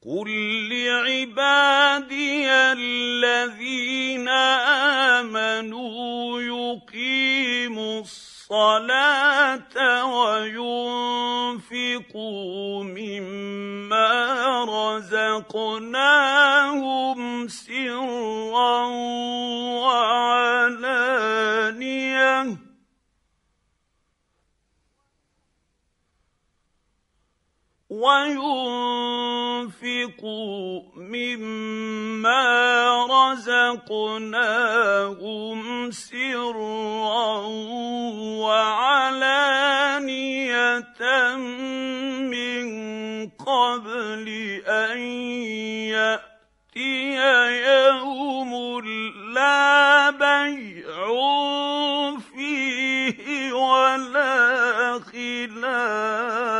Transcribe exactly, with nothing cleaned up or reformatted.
قل لعبادي الذين آمنوا يقيموا الصلاة وينفقوا مما رزقناهم سرا وعلانية وينفقوا مما رزقناهم سرا وعلانية من قبل أن يأتي يوم لا بيع فيه ولا خلال